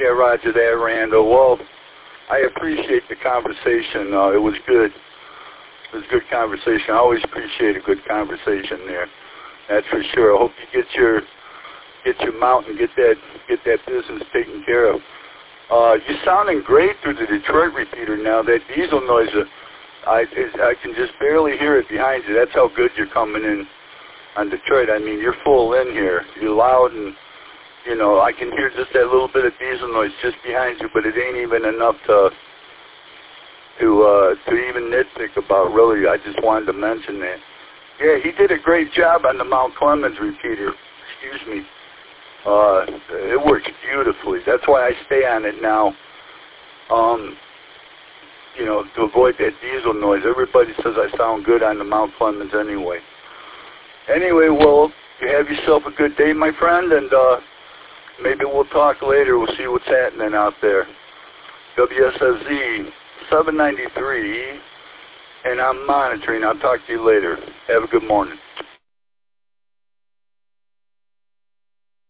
Yeah, roger that, Randall. Well, I appreciate the conversation. It was good. It was a good conversation. I always appreciate a good conversation there. That's for sure. I hope you get your mount and get that business taken care of. You're sounding great through the Detroit repeater now. That diesel noise, I can just barely hear it behind you. That's how good you're coming in on Detroit. I mean, you're full in here. You're loud, and you know I can hear just that little bit of diesel noise just behind you, but it ain't even enough to even nitpick about. Really, I just wanted to mention that. Yeah, he did a great job on the Mount Clemens repeater. Excuse me. It works beautifully. That's why I stay on it now. You know, to avoid that diesel noise. Everybody says I sound good on the Mount Clemens anyway. Anyway, well, you have yourself a good day, my friend, and maybe we'll talk later. We'll see what's happening out there. WSSZ 793, and I'm monitoring. I'll talk to you later. Have a good morning.